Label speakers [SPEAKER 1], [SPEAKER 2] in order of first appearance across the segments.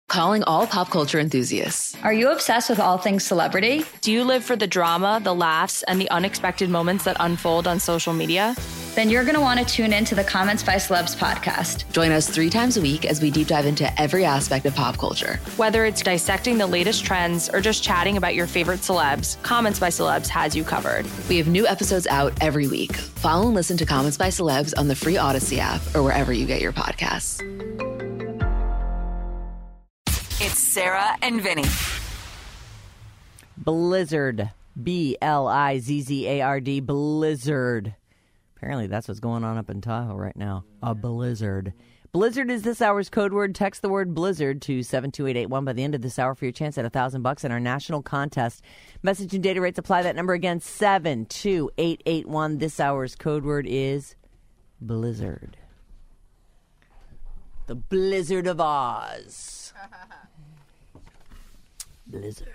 [SPEAKER 1] Calling all pop culture enthusiasts.
[SPEAKER 2] Are you obsessed with all things celebrity?
[SPEAKER 3] Do you live for the drama, the laughs, and the unexpected moments that unfold on social media?
[SPEAKER 2] Then you're going to want to tune in to the Comments by Celebs podcast.
[SPEAKER 1] Join us 3 times a week as we deep dive into every aspect of pop culture.
[SPEAKER 3] Whether it's dissecting the latest trends or just chatting about your favorite celebs, Comments by Celebs has you covered.
[SPEAKER 1] We have new episodes out every week. Follow and listen to Comments by Celebs on the free Odyssey app or wherever you get your podcasts.
[SPEAKER 4] It's Sarah and Vinny.
[SPEAKER 5] Blizzard. Blizzard. Blizzard. Apparently that's what's going on up in Tahoe right now. A blizzard. Blizzard is this hour's code word. Text the word blizzard to 72881 by the end of this hour for your chance at $1,000 in our national contest. Message and data rates apply. That number again, 72881. This hour's code word is blizzard. The Blizzard of Oz. Blizzard.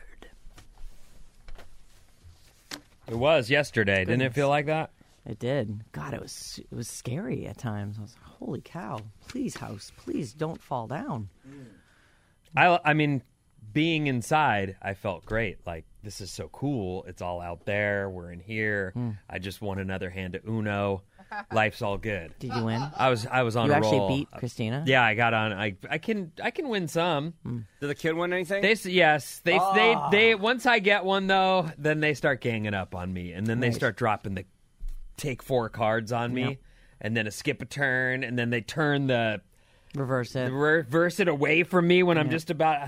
[SPEAKER 6] It was yesterday. Didn't it feel like that?
[SPEAKER 5] It did. God, it was scary at times. I was like, holy cow. Please, house, please don't fall down.
[SPEAKER 6] I mean, being inside, I felt great. Like, this is so cool. It's all out there. We're in here. I just won another hand at Uno. Life's all good.
[SPEAKER 5] Did you win?
[SPEAKER 6] I was on
[SPEAKER 5] you
[SPEAKER 6] a roll.
[SPEAKER 5] You actually beat Christina?
[SPEAKER 6] Yeah, I got on. I can win some.
[SPEAKER 7] Did the kid win anything?
[SPEAKER 6] They once I get one though, then they start ganging up on me, and then they start dropping the take 4 cards on me, and then a skip a turn, and then they turn the
[SPEAKER 5] reverse
[SPEAKER 6] it away from me when I'm just about.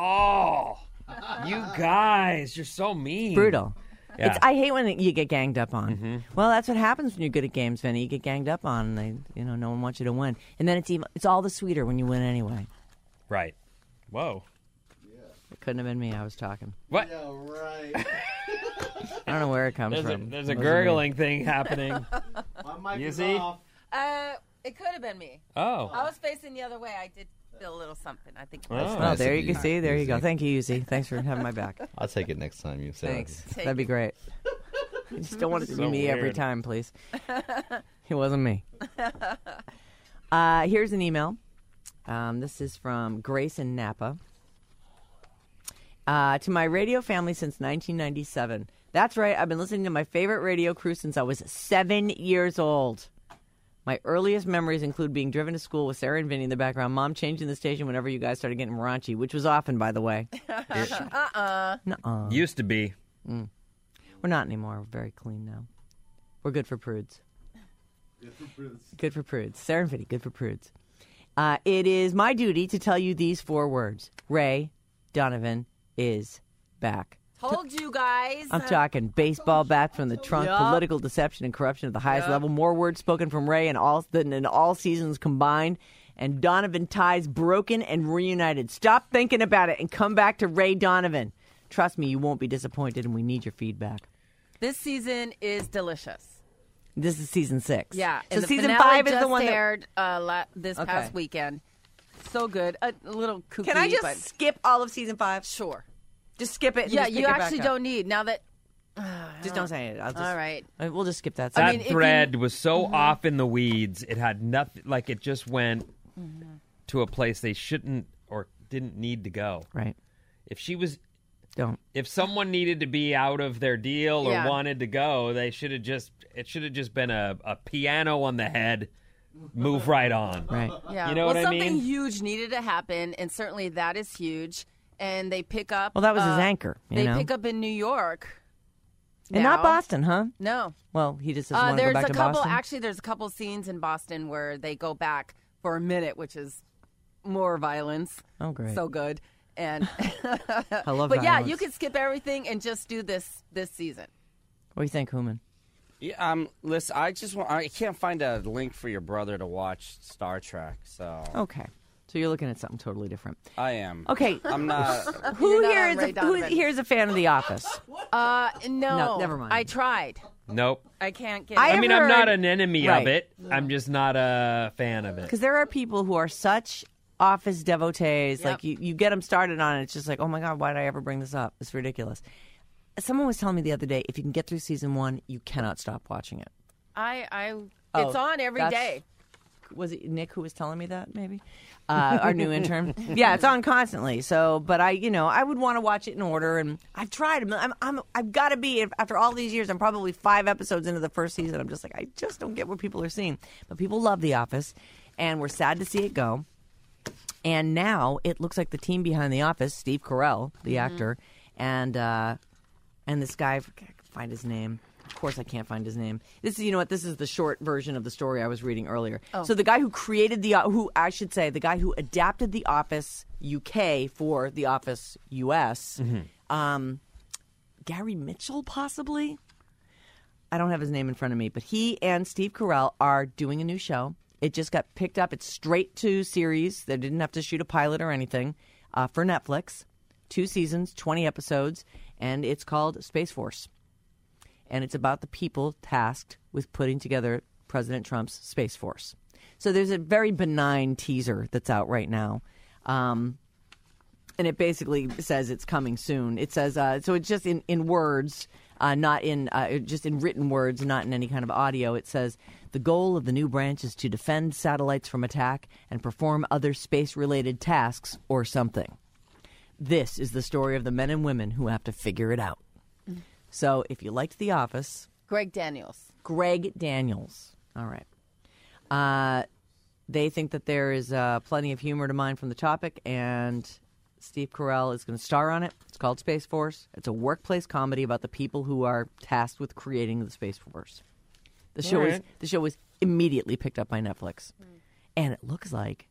[SPEAKER 6] You guys, you're so mean.
[SPEAKER 5] Brutal.
[SPEAKER 6] Yeah.
[SPEAKER 5] I hate when you get ganged up on. Mm-hmm. Well, that's what happens when you're good at games, Vinny. You get ganged up on, and no one wants you to win. And then it's all the sweeter when you win anyway.
[SPEAKER 6] Right. Whoa.
[SPEAKER 5] It couldn't have been me. I was talking.
[SPEAKER 6] What?
[SPEAKER 8] Yeah, right.
[SPEAKER 5] I don't know where it comes from.
[SPEAKER 6] There's a gurgling thing happening.
[SPEAKER 8] My mic
[SPEAKER 6] You
[SPEAKER 8] is
[SPEAKER 6] see?
[SPEAKER 8] off.
[SPEAKER 9] It could have been me.
[SPEAKER 6] Oh.
[SPEAKER 9] I was facing the other way. I did feel a little something. I think.
[SPEAKER 5] Oh, there you can see. There you go. Thank you, Yuzi. Thanks for having my back.
[SPEAKER 8] I'll take it next time you say
[SPEAKER 5] Thanks.
[SPEAKER 8] it.
[SPEAKER 5] That'd be great. I just don't want it to be me every time, please. It wasn't me. Here's an email. This is from Grace in Napa. To my radio family since 1997. That's right. I've been listening to my favorite radio crew since I was 7 years old. My earliest memories include being driven to school with Sarah and Vinny in the background, Mom changing the station whenever you guys started getting raunchy, which was often, by the way. Nuh-uh.
[SPEAKER 6] Used to be.
[SPEAKER 5] We're not anymore. We're very clean now. We're good for prudes. Good for prudes. Sarah and Vinny, good for prudes. It is my duty to tell you these 4 words. Ray Donovan is back.
[SPEAKER 9] Told you guys.
[SPEAKER 5] I'm talking baseball bat from the trunk, political deception and corruption at the highest level. More words spoken from Ray than in all seasons combined. And Donovan ties broken and reunited. Stop thinking about it and come back to Ray Donovan. Trust me, you won't be disappointed, and we need your feedback.
[SPEAKER 9] This season is delicious.
[SPEAKER 5] This is season 6.
[SPEAKER 9] Yeah.
[SPEAKER 5] So
[SPEAKER 9] and the
[SPEAKER 5] season
[SPEAKER 9] finale
[SPEAKER 5] 5 is the one that
[SPEAKER 9] aired this past weekend. So good. A little kooky.
[SPEAKER 5] Can I just skip all of season 5?
[SPEAKER 9] Sure.
[SPEAKER 5] Just skip it. And
[SPEAKER 9] yeah,
[SPEAKER 5] just pick
[SPEAKER 9] you
[SPEAKER 5] it back
[SPEAKER 9] actually
[SPEAKER 5] up.
[SPEAKER 9] don't need now that.
[SPEAKER 5] Just don't say it. All
[SPEAKER 9] right.
[SPEAKER 5] We'll just skip that.
[SPEAKER 6] That thread was so off in the weeds. It had nothing. Like it just went to a place they shouldn't or didn't need to go.
[SPEAKER 5] Right.
[SPEAKER 6] If she was.
[SPEAKER 5] Don't.
[SPEAKER 6] If someone needed to be out of their deal or wanted to go, they should have just. It should have just been a piano on the head. Move right on.
[SPEAKER 5] Right.
[SPEAKER 9] Yeah.
[SPEAKER 6] You know what I mean?
[SPEAKER 9] Something huge needed to happen, and certainly that is huge. And they pick up.
[SPEAKER 5] Well, that was his anchor.
[SPEAKER 9] They pick up in New York.
[SPEAKER 5] And not Boston, huh?
[SPEAKER 9] No.
[SPEAKER 5] Well, he just doesn't want to go back to Boston.
[SPEAKER 9] Actually, there's a couple scenes in Boston where they go back for a minute, which is more violence.
[SPEAKER 5] Oh, great.
[SPEAKER 9] So good. And
[SPEAKER 5] I love
[SPEAKER 9] But
[SPEAKER 5] violence.
[SPEAKER 9] you can skip everything and just do this season.
[SPEAKER 5] What do you think, Human?
[SPEAKER 7] Yeah, listen, I can't find a link for your brother to watch Star Trek, so.
[SPEAKER 5] Okay. So you're looking at something totally different.
[SPEAKER 7] I am.
[SPEAKER 5] Okay.
[SPEAKER 7] I'm not.
[SPEAKER 5] Who
[SPEAKER 9] not
[SPEAKER 5] here
[SPEAKER 9] on
[SPEAKER 5] is
[SPEAKER 9] Ray
[SPEAKER 5] who
[SPEAKER 9] Donovan.
[SPEAKER 5] here is a fan of The Office?
[SPEAKER 9] No,
[SPEAKER 5] never mind.
[SPEAKER 9] I tried.
[SPEAKER 6] Nope.
[SPEAKER 9] I can't get.
[SPEAKER 5] I
[SPEAKER 6] I mean,
[SPEAKER 5] have
[SPEAKER 6] I'm not
[SPEAKER 5] heard-
[SPEAKER 6] an enemy
[SPEAKER 5] Right.
[SPEAKER 6] of it. I'm just not a fan of it.
[SPEAKER 5] Because there are people who are such Office devotees.
[SPEAKER 9] Yep.
[SPEAKER 5] Like you get them started on it. It's just like, oh my God, why did I ever bring this up? It's ridiculous. Someone was telling me the other day, if you can get through season 1, you cannot stop watching it.
[SPEAKER 9] It's on every
[SPEAKER 5] that's
[SPEAKER 9] day.
[SPEAKER 5] was it Nick who was telling me that? Maybe our new intern. Yeah, it's on constantly. So, but I would want to watch it in order, and I've tried. I've got to be after all these years. I'm probably 5 episodes into the first season. I'm just like, I just don't get what people are seeing. But people love The Office, and we're sad to see it go. And now it looks like the team behind The Office, Steve Carell, the actor, and this guy, I can't find his name. Of course, I can't find his name. This is, this is the short version of the story I was reading earlier. Oh. So the guy who created the guy who adapted The Office UK for The Office US, Gary Mitchell, possibly. I don't have his name in front of me, but he and Steve Carell are doing a new show. It just got picked up. It's straight to series. They didn't have to shoot a pilot or anything for Netflix. 2 seasons, 20 episodes, and it's called Space Force. And it's about the people tasked with putting together President Trump's Space Force. So there's a very benign teaser that's out right now. And it basically says it's coming soon. It says, so it's just in words, not in, just in written words, not in any kind of audio. It says, the goal of the new branch is to defend satellites from attack and perform other space-related tasks or something. This is the story of the men and women who have to figure it out. So if you liked The Office...
[SPEAKER 9] Greg Daniels.
[SPEAKER 5] All right. They think that there is plenty of humor to mine from the topic, and Steve Carell is going to star on it. It's called Space Force. It's a workplace comedy about the people who are tasked with creating the Space Force. The show was immediately picked up by Netflix. And it looks like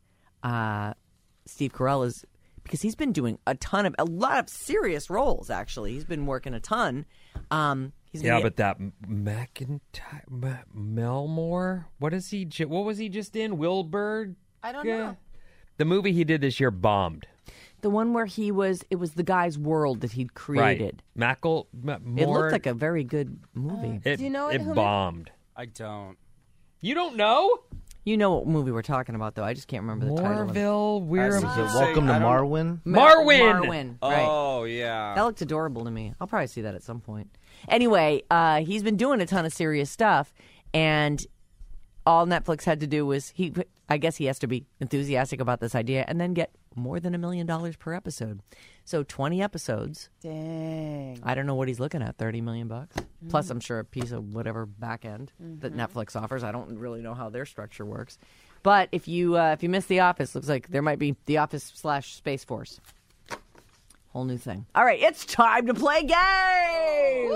[SPEAKER 5] Steve Carell is... Because he's been doing a lot of serious roles, actually. He's been working a ton.
[SPEAKER 6] But that McIntyre, Melmore, what was he just in? Wilbur?
[SPEAKER 9] I don't know.
[SPEAKER 6] The movie he did this year bombed.
[SPEAKER 5] The one where it was the guy's world that he'd created.
[SPEAKER 6] Right.
[SPEAKER 5] It looked like a very good movie.
[SPEAKER 6] Do you know it bombed.
[SPEAKER 7] I don't.
[SPEAKER 6] You don't know?
[SPEAKER 5] You know what movie we're talking about, though. I just can't remember the title.
[SPEAKER 6] Morville,
[SPEAKER 8] Welcome to Marwin?
[SPEAKER 5] Marwin, right.
[SPEAKER 7] Oh, yeah.
[SPEAKER 5] That looked adorable to me. I'll probably see that at some point. Anyway, he's been doing a ton of serious stuff, and all Netflix had to do was, I guess he has to be enthusiastic about this idea and then get more than $1 million per episode. So 20 episodes.
[SPEAKER 9] Dang.
[SPEAKER 5] I don't know what he's looking at, $30 million. Plus, I'm sure a piece of whatever back end that Netflix offers. I don't really know how their structure works. But if you miss The Office, looks like there might be The Office / Space Force. Whole new thing. All right, it's time to play game.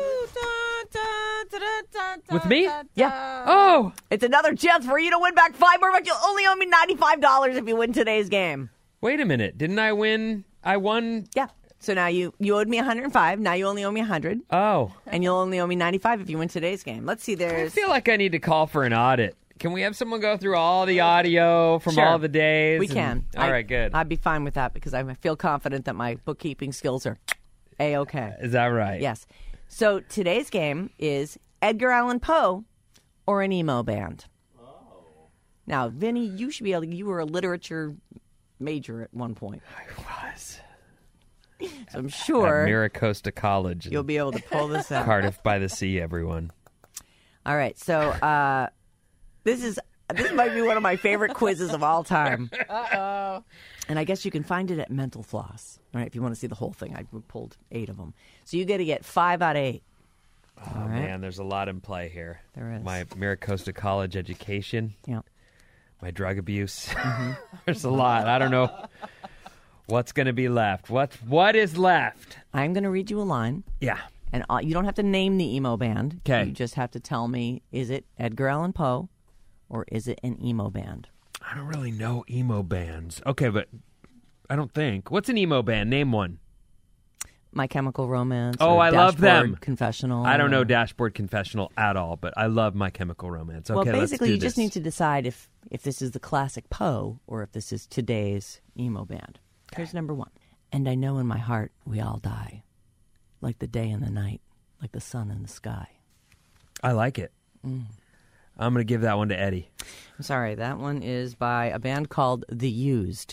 [SPEAKER 6] With me?
[SPEAKER 5] Yeah.
[SPEAKER 6] Oh,
[SPEAKER 5] it's another chance for you to win back $5 more, but you'll only owe me $95 if you win today's game.
[SPEAKER 6] wait a minute. Didn't I win? I won.
[SPEAKER 5] Yeah. So now you owed me $105. Now you only owe me $100.
[SPEAKER 6] Oh.
[SPEAKER 5] And you'll only owe me $95 if you win today's game. Let's see.
[SPEAKER 6] I feel like I need to call for an audit. Can we have someone go through all the audio from all the days?
[SPEAKER 5] We can.
[SPEAKER 6] All right, good.
[SPEAKER 5] I'd be fine with that because I feel confident that my bookkeeping skills are A-okay.
[SPEAKER 6] Is that right?
[SPEAKER 5] Yes. So today's game is Edgar Allan Poe or an emo band. Oh. Now, Vinny, you should be able to, you were a literature major at one point.
[SPEAKER 6] I was.
[SPEAKER 5] So I'm sure
[SPEAKER 6] at Miracosta College.
[SPEAKER 5] You'll be able to pull this out.
[SPEAKER 6] Cardiff by the Sea, everyone.
[SPEAKER 5] All right. So this might be one of my favorite quizzes of all time.
[SPEAKER 9] Uh-oh.
[SPEAKER 5] And I guess you can find it at Mental Floss. All right, if you want to see the whole thing, I pulled 8 of them. So you got to get 5 out of 8.
[SPEAKER 6] Oh, man, there's a lot in play here.
[SPEAKER 5] There is.
[SPEAKER 6] My Miracosta College education.
[SPEAKER 5] Yeah.
[SPEAKER 6] My drug abuse. Mm-hmm. There's a lot. I don't know what's going to be left. What is left?
[SPEAKER 5] I'm going to read you a line.
[SPEAKER 6] Yeah.
[SPEAKER 5] And you don't have to name the emo band.
[SPEAKER 6] Okay.
[SPEAKER 5] You just have to tell me, is it Edgar Allan Poe or is it an emo band?
[SPEAKER 6] I don't really know emo bands. Okay, but I don't think. What's an emo band? Name one.
[SPEAKER 5] My Chemical Romance.
[SPEAKER 6] Oh,
[SPEAKER 5] or
[SPEAKER 6] I love them.
[SPEAKER 5] Confessional.
[SPEAKER 6] I don't know Dashboard Confessional at all, but I love My Chemical Romance. Okay,
[SPEAKER 5] well, basically,
[SPEAKER 6] let's do
[SPEAKER 5] you
[SPEAKER 6] this.
[SPEAKER 5] just need to decide if this is the classic Poe or if this is today's emo band. Here's number 1. And I know in my heart we all die, like the day and the night, like the sun in the sky.
[SPEAKER 6] I like it. I'm going to give that one to Eddie.
[SPEAKER 5] I'm sorry, that one is by a band called The Used.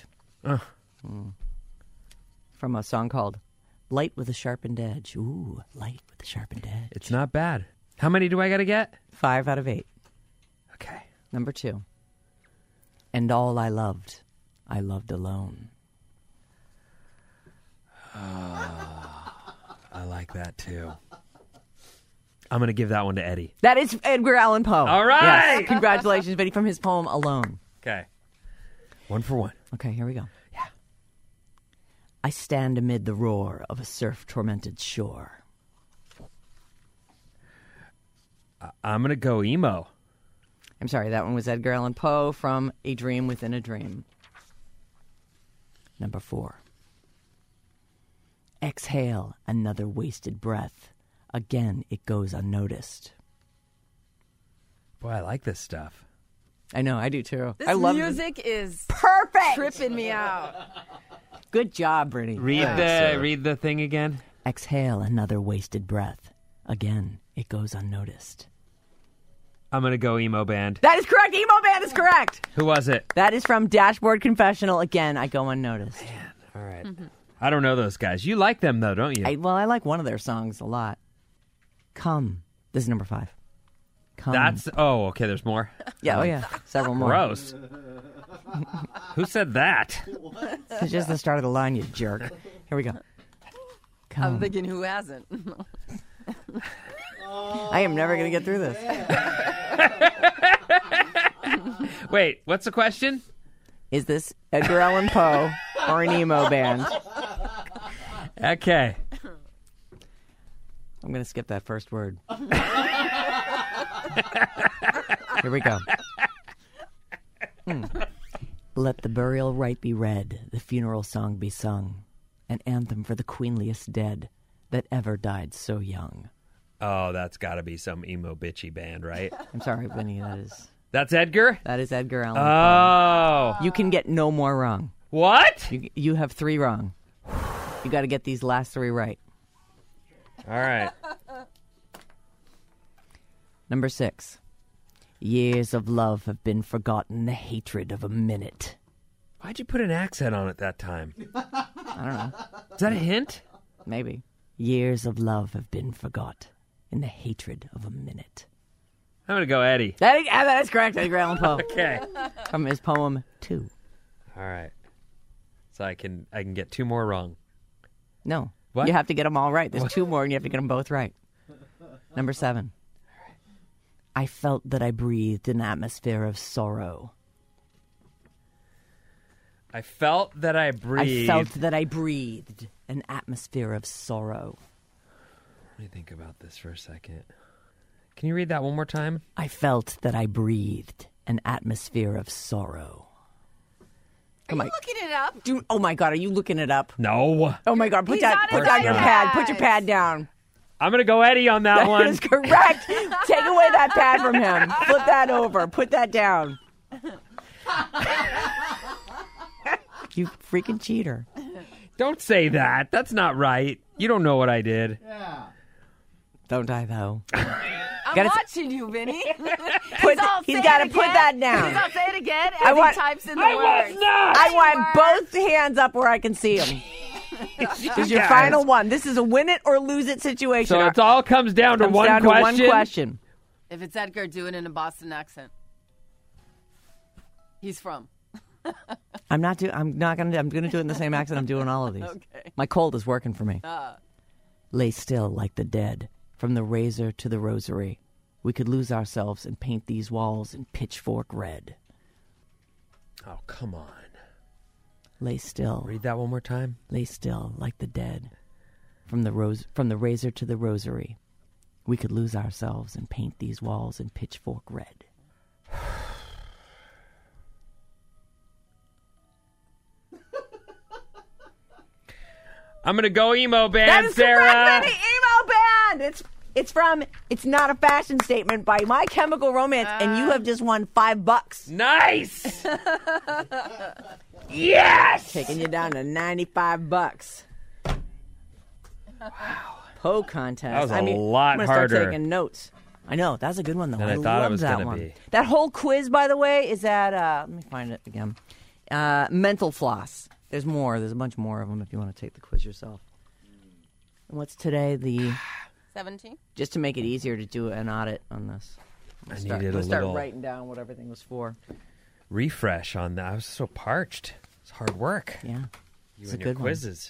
[SPEAKER 5] From a song called Light with a Sharpened Edge. Ooh, light with a sharpened edge.
[SPEAKER 6] It's not bad. How many do I got to get?
[SPEAKER 5] 5 out of 8.
[SPEAKER 6] Okay.
[SPEAKER 5] Number 2. And all I loved alone.
[SPEAKER 6] I like that too. I'm going to give that one to Eddie.
[SPEAKER 5] That is Edgar Allan Poe.
[SPEAKER 6] All right.
[SPEAKER 5] Yes. Congratulations, Vinny, from his poem Alone.
[SPEAKER 6] Okay. 1 for 1.
[SPEAKER 5] Okay, here we go.
[SPEAKER 6] Yeah.
[SPEAKER 5] I stand amid the roar of a surf-tormented shore.
[SPEAKER 6] I'm going to go emo.
[SPEAKER 5] I'm sorry, that one was Edgar Allan Poe from A Dream Within a Dream. Number 4. Exhale another wasted breath. Again, it goes unnoticed.
[SPEAKER 6] Boy, I like this stuff.
[SPEAKER 5] I know, I do too.
[SPEAKER 9] This
[SPEAKER 5] I love
[SPEAKER 9] music is
[SPEAKER 5] perfect.
[SPEAKER 9] tripping me out.
[SPEAKER 5] Good job, Brittany.
[SPEAKER 6] Read the thing again.
[SPEAKER 5] Exhale another wasted breath. Again, it goes unnoticed.
[SPEAKER 6] I'm going to go emo band.
[SPEAKER 5] That is correct. Emo Band is correct.
[SPEAKER 6] Who was it?
[SPEAKER 5] That is from Dashboard Confessional. Again, I go unnoticed.
[SPEAKER 6] Man, all right. I don't know those guys. You like them, though, don't you?
[SPEAKER 5] I like one of their songs a lot. Come. This is number 5. Come.
[SPEAKER 6] Okay, there's more.
[SPEAKER 5] Yeah, yeah. Several more.
[SPEAKER 6] Gross. Who said that?
[SPEAKER 5] It's just the start of the line, you jerk. Here we go. Come.
[SPEAKER 9] I'm thinking, who hasn't?
[SPEAKER 5] I am never going to get through this.
[SPEAKER 6] Wait, what's the question?
[SPEAKER 5] Is this Edgar Allan Poe or an emo band?
[SPEAKER 6] Okay.
[SPEAKER 5] I'm going to skip that first word. Here we go. Let the burial rite be read, the funeral song be sung, an anthem for the queenliest dead that ever died so young.
[SPEAKER 6] Oh, that's got to be some emo bitchy band, right?
[SPEAKER 5] I'm sorry, Vinny.
[SPEAKER 6] That's Edgar?
[SPEAKER 5] That is Edgar Allan Poe.
[SPEAKER 6] Oh.
[SPEAKER 5] You can get no more wrong.
[SPEAKER 6] What?
[SPEAKER 5] You have 3 wrong. You got to get these last 3 right.
[SPEAKER 6] All right.
[SPEAKER 5] Number 6. Years of love have been forgotten, the hatred of a minute.
[SPEAKER 6] Why'd you put an accent on it that time?
[SPEAKER 5] I don't know.
[SPEAKER 6] Is that a hint?
[SPEAKER 5] Maybe. Years of love have been forgot in the hatred of a minute.
[SPEAKER 6] I'm going to go Eddie.
[SPEAKER 5] That is correct, Edgar Allan Poe.
[SPEAKER 6] Okay.
[SPEAKER 5] From his poem 2.
[SPEAKER 6] All right. So I can get 2 more wrong.
[SPEAKER 5] No.
[SPEAKER 6] What?
[SPEAKER 5] You have to get them all right. There's 2 more, and you have to get them both right. Number 7. I felt that I breathed an atmosphere of sorrow.
[SPEAKER 6] I felt that I breathed.
[SPEAKER 5] I felt that I breathed an atmosphere of sorrow.
[SPEAKER 6] Let me think about this for a second. Can you read that one more time?
[SPEAKER 5] I felt that I breathed an atmosphere of sorrow.
[SPEAKER 9] Are you looking it up?
[SPEAKER 5] Oh my God, are you looking it up?
[SPEAKER 6] No.
[SPEAKER 5] Oh my God, put
[SPEAKER 9] He's
[SPEAKER 5] down
[SPEAKER 9] on his
[SPEAKER 5] your
[SPEAKER 9] iPad.
[SPEAKER 5] pad. Put your pad down.
[SPEAKER 6] I'm going to go Eddie on that one.
[SPEAKER 5] That is correct. Take away that pad from him. Flip that over. Put that down. You freaking cheater.
[SPEAKER 6] Don't say that. That's not right. You don't know what I did.
[SPEAKER 5] Don't die, though.
[SPEAKER 9] I'm watching you, Vinny.
[SPEAKER 5] He's got to put that down.
[SPEAKER 9] He's all say it again as he types in the words.
[SPEAKER 5] I want both hands up where I can see them. This is your final one. This is a win it or lose it situation.
[SPEAKER 6] So it all comes down to one question.
[SPEAKER 9] If it's Edgar, do it in a Boston accent. He's from.
[SPEAKER 5] I'm going to do it in the same accent I'm doing all of these.
[SPEAKER 9] Okay.
[SPEAKER 5] My cold is working for me. Lay still like the dead, from the razor to the rosary. We could lose ourselves and paint these walls in pitchfork red.
[SPEAKER 6] Oh, come on.
[SPEAKER 5] Lay still.
[SPEAKER 6] Read that one more time.
[SPEAKER 5] Lay still like the dead, from the razor to the rosary. We could lose ourselves and paint these walls in pitchfork red.
[SPEAKER 6] I'm going to go emo band,
[SPEAKER 5] that is
[SPEAKER 6] Sarah.
[SPEAKER 5] Correct, Vinny. Emo band. It's from It's Not a Fashion Statement by My Chemical Romance, and you have just won $5.
[SPEAKER 6] Nice. Yes.
[SPEAKER 5] Taking you down to $95. Wow. Poe contest.
[SPEAKER 6] That was a lot
[SPEAKER 5] I'm gonna
[SPEAKER 6] harder.
[SPEAKER 5] start taking notes. I know. That was a good one, though.
[SPEAKER 6] Than I thought it was
[SPEAKER 5] that
[SPEAKER 6] gonna
[SPEAKER 5] one.
[SPEAKER 6] be.
[SPEAKER 5] That whole quiz, by the way, is at, let me find it again. Mental Floss. There's more. There's a bunch more of them if you want to take the quiz yourself. And what's today? The
[SPEAKER 9] 17?
[SPEAKER 5] Just to make it easier to do an audit on this.
[SPEAKER 6] I needed a
[SPEAKER 5] start
[SPEAKER 6] little.
[SPEAKER 5] writing down what everything was for.
[SPEAKER 6] refresh on that. I was so parched. It's hard work.
[SPEAKER 5] Yeah.
[SPEAKER 6] You
[SPEAKER 5] It's
[SPEAKER 6] and
[SPEAKER 5] a
[SPEAKER 6] your
[SPEAKER 5] good one.
[SPEAKER 6] quizzes.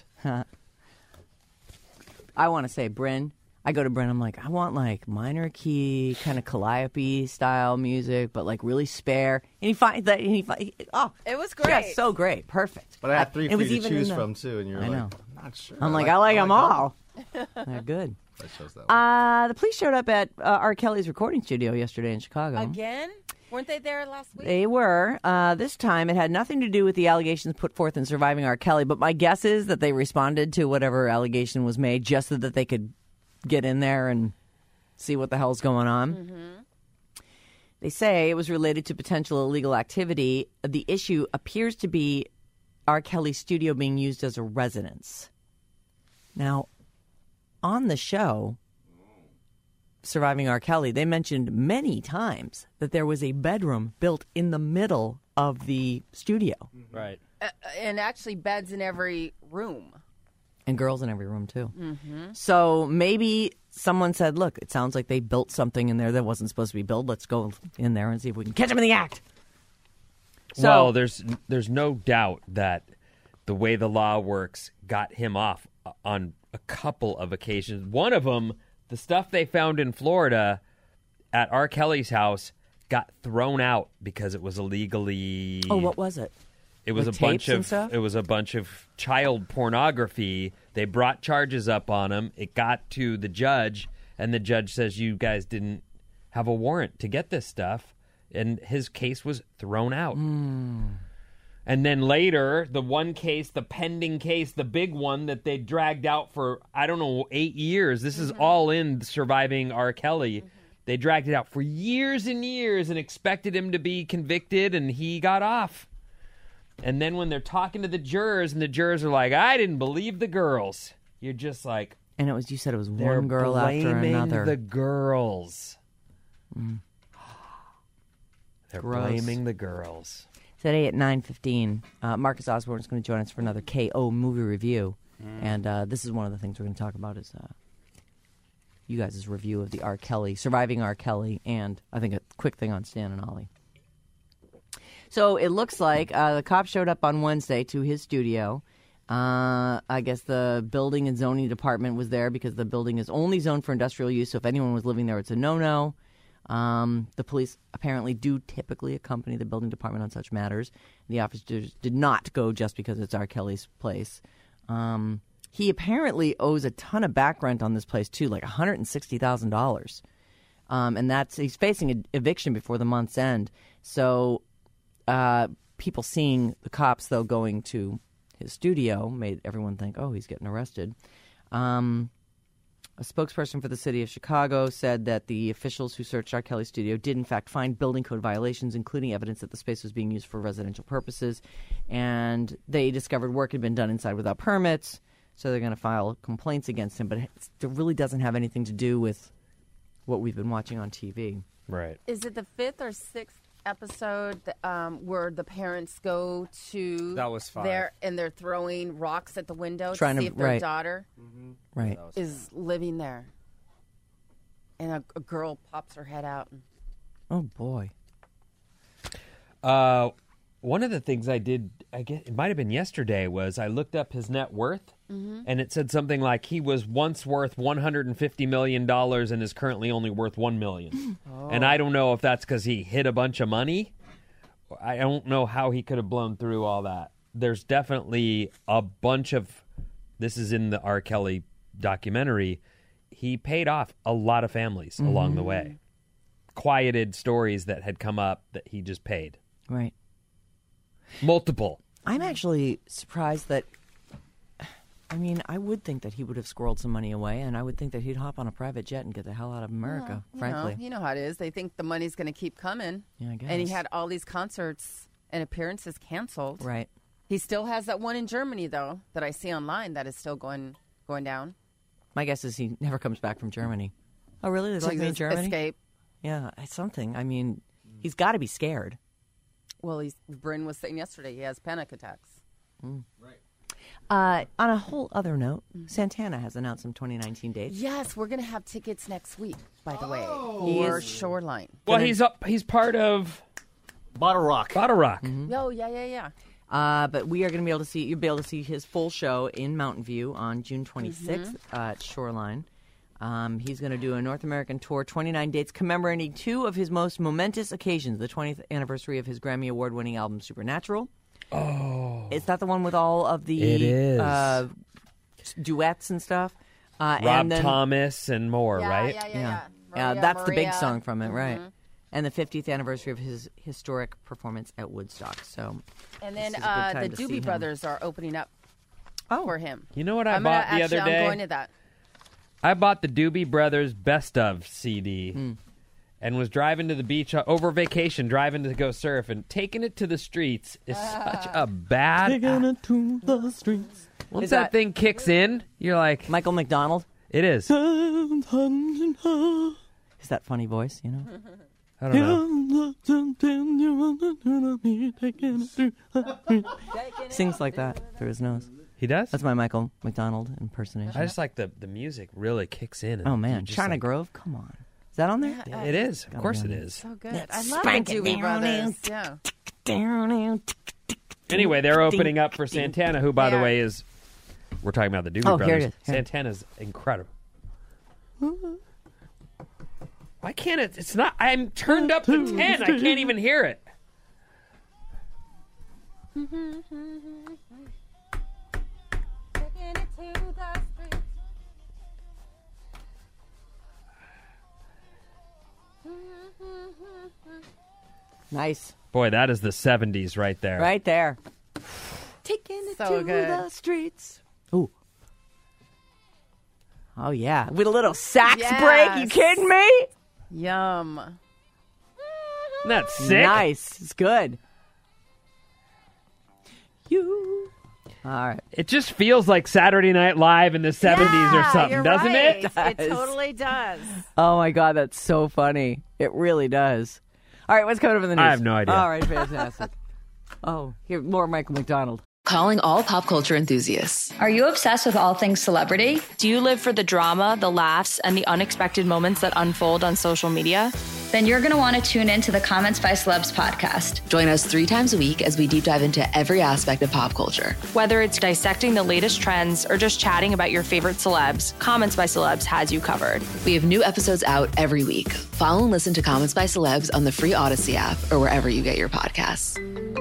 [SPEAKER 5] I want to say, Bryn. I go to Bryn. I'm like, I want like minor key, kind of calliope style music, but like really spare. And he finds that. And oh,
[SPEAKER 9] It was great.
[SPEAKER 5] yeah, so great, perfect.
[SPEAKER 8] But I had 3
[SPEAKER 5] it
[SPEAKER 8] for
[SPEAKER 5] was
[SPEAKER 8] you to
[SPEAKER 5] even in
[SPEAKER 8] choose
[SPEAKER 5] the-
[SPEAKER 8] from too, and you're
[SPEAKER 5] I
[SPEAKER 8] like,
[SPEAKER 5] know.
[SPEAKER 8] I'm not sure.
[SPEAKER 5] I'm like, I like them all.
[SPEAKER 8] them.
[SPEAKER 5] They're good.
[SPEAKER 8] That shows that one.
[SPEAKER 5] The police showed up at R. Kelly's recording studio yesterday in Chicago.
[SPEAKER 9] Again? Weren't they there last week?
[SPEAKER 5] They were. This time, it had nothing to do with the allegations put forth in Surviving R. Kelly, but my guess is that they responded to whatever allegation was made just so that they could get in there and see what the hell's going on. Mm-hmm. They say it was related to potential illegal activity. The issue appears to be R. Kelly's studio being used as a residence. Now, on the show, Surviving R. Kelly, they mentioned many times that there was a bedroom built in the middle of the studio.
[SPEAKER 7] Right.
[SPEAKER 9] And actually beds in every room.
[SPEAKER 5] And girls in every room, too. Mm-hmm. So maybe someone said, look, it sounds like they built something in there that wasn't supposed to be built. Let's go in there and see if we can catch them in the act. So,
[SPEAKER 6] Well, there's no doubt that the way the law works got him off on a couple of occasions. One of them, the stuff they found in Florida at R. Kelly's house got thrown out because it was illegally.
[SPEAKER 5] oh, what was it?
[SPEAKER 6] It was
[SPEAKER 5] Like
[SPEAKER 6] a bunch
[SPEAKER 5] tapes and
[SPEAKER 6] of
[SPEAKER 5] stuff?
[SPEAKER 6] it was a bunch of child pornography. They brought charges up on him. It got to the judge, and the judge says, "You guys didn't have a warrant to get this stuff," and his case was thrown out. And then later, the one case, the pending case, the big one that they dragged out for, I don't know, 8 years. This is all in Surviving R. Kelly. They dragged it out for years and years and expected him to be convicted, and he got off. And then when they're talking to the jurors, and the jurors are like, I didn't believe the girls. You're just like,
[SPEAKER 5] And it was, you said it was
[SPEAKER 6] they're
[SPEAKER 5] one girl after
[SPEAKER 6] blaming
[SPEAKER 5] another.
[SPEAKER 6] the girls. They're
[SPEAKER 5] Gross.
[SPEAKER 6] blaming the girls.
[SPEAKER 5] Today at 9:15, Marcus Osborne is going to join us for another KO movie review. And this is one of the things we're going to talk about is you guys' review of the R. Kelly, Surviving R. Kelly, and I think a quick thing on Stan and Ollie. So it looks like the cop showed up on Wednesday to his studio. I guess the building and zoning department was there because the building is only zoned for industrial use. So if anyone was living there, it's a no-no. The police apparently do typically accompany the building department on such matters. The officers did not go just because it's R. Kelly's place. He apparently owes a ton of back rent on this place too, like $160,000. And he's facing eviction before the month's end. So people seeing the cops, though, going to his studio made everyone think, oh, he's getting arrested. A spokesperson for the city of Chicago said that the officials who searched R. Kelly's studio did, in fact, find building code violations, including evidence that the space was being used for residential purposes. And they discovered work had been done inside without permits, so they're going to file complaints against him. But it really doesn't have anything to do with what we've been watching on TV.
[SPEAKER 6] Right.
[SPEAKER 9] Is it the 5th or 6th episode where the parents go to
[SPEAKER 7] That was 5.
[SPEAKER 9] there and they're throwing rocks at the window
[SPEAKER 5] Trying
[SPEAKER 9] to
[SPEAKER 5] to-
[SPEAKER 9] see if their
[SPEAKER 5] right.
[SPEAKER 9] daughter
[SPEAKER 5] Right.
[SPEAKER 9] is living there? And a girl pops her head out.
[SPEAKER 5] Oh, boy.
[SPEAKER 6] One of the things I did, I guess it might have been yesterday, was I looked up his net worth, and it said something like he was once worth $150 million and is currently only worth $1 million. And I don't know if that's because he hid a bunch of money. I don't know how he could have blown through all that. There's definitely a bunch of, this is in the R. Kelly documentary, he paid off a lot of families along the way. Quieted stories that had come up that he just paid.
[SPEAKER 5] Right.
[SPEAKER 6] Multiple.
[SPEAKER 5] I'm actually surprised that, I mean, I would think that he would have squirreled some money away, and I would think that he'd hop on a private jet and get the hell out of America, frankly.
[SPEAKER 9] You know how it is. They think the money's going to keep coming.
[SPEAKER 5] Yeah, I guess.
[SPEAKER 9] And he had all these concerts and appearances canceled.
[SPEAKER 5] Right.
[SPEAKER 9] He still has that one in Germany, though, that I see online that is still going down.
[SPEAKER 5] My guess is he never comes back from Germany. Oh, really? They like me in Germany?
[SPEAKER 9] Escape.
[SPEAKER 5] Yeah, it's something. I mean, he's got to be scared.
[SPEAKER 9] Well, Bryn was saying yesterday he has panic attacks.
[SPEAKER 5] On a whole other note, Santana has announced some 2019 dates.
[SPEAKER 9] Yes, we're going to have tickets next week, by the way,
[SPEAKER 5] He
[SPEAKER 9] for
[SPEAKER 5] is-
[SPEAKER 9] Shoreline.
[SPEAKER 6] Well, he's part of
[SPEAKER 8] Bottle Rock.
[SPEAKER 6] Bottle Rock.
[SPEAKER 9] Oh, yeah.
[SPEAKER 5] But we are going to be able to see, you'll be able to see his full show in Mountain View on June 26th at Shoreline. He's going to do a North American tour, 29 dates, commemorating two of his most momentous occasions, the 20th anniversary of his Grammy Award-winning album, Supernatural.
[SPEAKER 6] Oh.
[SPEAKER 5] Is that the one with all of the
[SPEAKER 6] It is.
[SPEAKER 5] Duets and stuff?
[SPEAKER 6] Rob
[SPEAKER 5] and then,
[SPEAKER 6] Thomas and more, right?
[SPEAKER 5] Yeah,
[SPEAKER 9] Maria,
[SPEAKER 5] that's the big
[SPEAKER 9] Maria.
[SPEAKER 5] song from it, right? And the 50th anniversary of his historic performance at Woodstock. So,
[SPEAKER 9] And then
[SPEAKER 5] this is a good time
[SPEAKER 9] the
[SPEAKER 5] to see
[SPEAKER 9] Doobie
[SPEAKER 5] him.
[SPEAKER 9] Brothers are opening up for him.
[SPEAKER 6] You know what I
[SPEAKER 9] I'm
[SPEAKER 6] bought
[SPEAKER 9] gonna,
[SPEAKER 6] the other day?
[SPEAKER 9] I'm going to that.
[SPEAKER 6] I bought the Doobie Brothers Best Of CD and was driving to the beach over vacation, driving to go surf, and taking it to the streets is such a bad...
[SPEAKER 5] Taking it to the streets.
[SPEAKER 6] Once that thing kicks in, you're like...
[SPEAKER 5] Michael McDonald?
[SPEAKER 6] It is.
[SPEAKER 5] Is that funny voice, you know?
[SPEAKER 6] I don't know.
[SPEAKER 5] Sings like that through his nose.
[SPEAKER 6] He does?
[SPEAKER 5] That's my Michael McDonald impersonation.
[SPEAKER 6] I just like the music really kicks in. And
[SPEAKER 5] Oh,
[SPEAKER 6] you're
[SPEAKER 5] man.
[SPEAKER 6] just
[SPEAKER 5] China
[SPEAKER 6] like,
[SPEAKER 5] Grove? Come on. Is that on there?
[SPEAKER 6] Yeah, it is. Of course it is.
[SPEAKER 9] So good.
[SPEAKER 5] Let's
[SPEAKER 9] I love the
[SPEAKER 5] spank it
[SPEAKER 9] Doobie
[SPEAKER 5] down
[SPEAKER 9] Brothers.
[SPEAKER 5] and-
[SPEAKER 9] Yeah.
[SPEAKER 6] Anyway, they're opening up for Santana, who, by
[SPEAKER 9] They
[SPEAKER 6] the
[SPEAKER 9] are.
[SPEAKER 6] way, is... We're talking about the Doobie
[SPEAKER 5] Oh,
[SPEAKER 6] Brothers.
[SPEAKER 5] here it is. Here.
[SPEAKER 6] Santana's incredible. Why can't it? It's not... I'm turned up to 10. I can't even hear it.
[SPEAKER 5] Nice.
[SPEAKER 6] Boy, that is the 70s right there.
[SPEAKER 5] Right there. Taking it
[SPEAKER 9] So
[SPEAKER 5] to
[SPEAKER 9] good.
[SPEAKER 5] the streets. Ooh. Oh, yeah. With a little sax break. You kidding me?
[SPEAKER 9] Yum.
[SPEAKER 6] Isn't that sick?
[SPEAKER 5] Nice. It's good. You. All right.
[SPEAKER 6] It just feels like Saturday Night Live in the 70s or something,
[SPEAKER 9] you're
[SPEAKER 6] doesn't
[SPEAKER 9] right.
[SPEAKER 6] it?
[SPEAKER 9] It totally does.
[SPEAKER 5] Oh, my God. That's so funny. It really does. All right. What's coming up in the news?
[SPEAKER 6] I have no idea.
[SPEAKER 5] All right. Fantastic. Oh, here, more Michael McDonald.
[SPEAKER 1] Calling all pop culture enthusiasts.
[SPEAKER 2] Are you obsessed with all things celebrity?
[SPEAKER 3] Do you live for the drama, the laughs, and the unexpected moments that unfold on social media?
[SPEAKER 2] Then you're going to want to tune in to the Comments by Celebs podcast.
[SPEAKER 1] Join us 3 times a week as we deep dive into every aspect of pop culture.
[SPEAKER 3] Whether it's dissecting the latest trends or just chatting about your favorite celebs, Comments by Celebs has you covered.
[SPEAKER 1] We have new episodes out every week. Follow and listen to Comments by Celebs on the free Odyssey app or wherever you get your podcasts.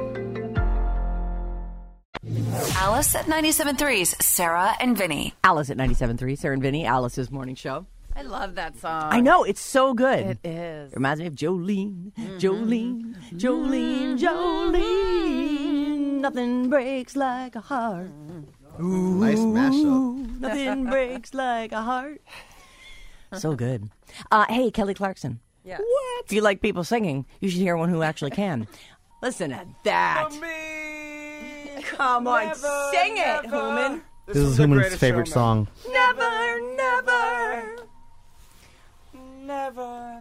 [SPEAKER 4] Alice at 97.3's Sarah and Vinny.
[SPEAKER 5] Alice at 97.3. Sarah and Vinny, Alice's morning show.
[SPEAKER 9] I love that song.
[SPEAKER 5] I know. It's so good.
[SPEAKER 9] It is.
[SPEAKER 5] It reminds me of Jolene. Jolene. Jolene. Jolene. Nothing breaks like a heart.
[SPEAKER 8] Nice mashup.
[SPEAKER 5] Nothing breaks like a heart. So good. Hey, Kelly Clarkson.
[SPEAKER 9] Yeah.
[SPEAKER 5] What? If you like people singing, you should hear one who actually can. Listen to that. Come on, sing it, Human.
[SPEAKER 8] This is Human's favorite song.
[SPEAKER 5] Never, never.
[SPEAKER 7] Never,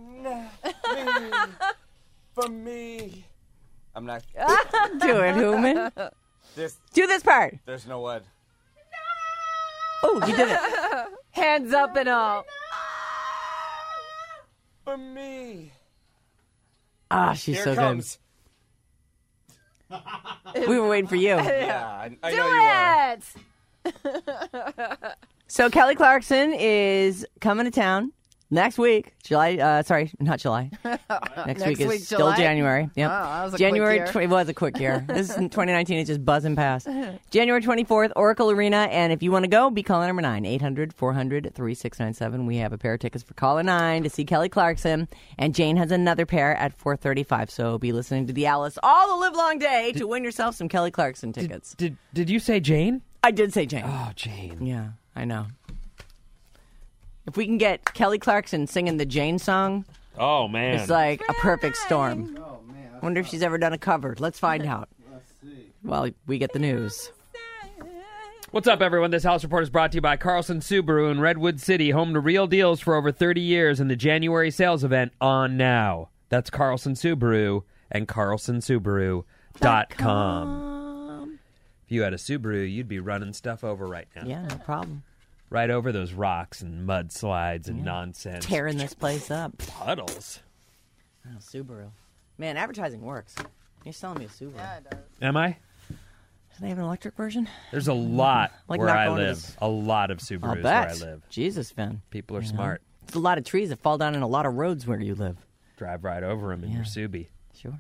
[SPEAKER 7] for me. I'm not.
[SPEAKER 5] Do it, Human.
[SPEAKER 7] This,
[SPEAKER 5] Do this part.
[SPEAKER 7] there's no word.
[SPEAKER 5] Oh, you did it.
[SPEAKER 9] Hands up and all.
[SPEAKER 7] For me.
[SPEAKER 5] Ah, she's
[SPEAKER 7] Here
[SPEAKER 5] so
[SPEAKER 7] it comes.
[SPEAKER 5] good. We were waiting for you.
[SPEAKER 7] Yeah, I
[SPEAKER 9] Do
[SPEAKER 7] know you are.
[SPEAKER 9] it.
[SPEAKER 5] So Kelly Clarkson is coming to town next week. Not July. Next week is
[SPEAKER 9] week,
[SPEAKER 5] still
[SPEAKER 9] July?
[SPEAKER 5] January. Yep.
[SPEAKER 9] Oh, that was a
[SPEAKER 5] January.
[SPEAKER 9] quick year.
[SPEAKER 5] It was a quick year. This is 2019. It's just buzzing past. January 24th, Oracle Arena. And if you want to go, be caller number 9, 800-400-3697. We have a pair of tickets for caller 9 to see Kelly Clarkson. And Jane has another pair at 4:35. So be listening to the Alice all the live long day to win yourself some Kelly Clarkson tickets.
[SPEAKER 6] Did you say Jane?
[SPEAKER 5] I did say Jane.
[SPEAKER 6] Oh, Jane.
[SPEAKER 5] Yeah, I know. If we can get Kelly Clarkson singing the Jane song,
[SPEAKER 6] Oh, man.
[SPEAKER 5] it's like a perfect storm. Wonder if she's ever done a cover. Let's find out. Well, we get the news.
[SPEAKER 6] What's up, everyone? This House Report is brought to you by Carlson Subaru in Redwood City, home to real deals for over 30 years and the January sales event on now. That's Carlson Subaru and carlsonsubaru.com. If you had a Subaru, you'd be running stuff over right now.
[SPEAKER 5] Yeah, no problem.
[SPEAKER 6] Right over those rocks and mudslides and nonsense.
[SPEAKER 5] Tearing this place up.
[SPEAKER 6] Puddles.
[SPEAKER 5] Oh, Subaru. Man, advertising works. You're selling me a Subaru.
[SPEAKER 9] Yeah, it does.
[SPEAKER 6] Am I?
[SPEAKER 5] Do they have an electric version?
[SPEAKER 6] There's a lot
[SPEAKER 5] Like
[SPEAKER 6] where
[SPEAKER 5] not
[SPEAKER 6] I
[SPEAKER 5] going to
[SPEAKER 6] live.
[SPEAKER 5] this-
[SPEAKER 6] A lot of
[SPEAKER 5] I'll
[SPEAKER 6] Subarus
[SPEAKER 5] bet.
[SPEAKER 6] where I live.
[SPEAKER 5] Jesus, Finn.
[SPEAKER 6] People are
[SPEAKER 5] You know?
[SPEAKER 6] smart.
[SPEAKER 5] There's a lot of trees that fall down in a lot of roads where you live.
[SPEAKER 6] Drive right over them in your Subi.
[SPEAKER 5] Sure.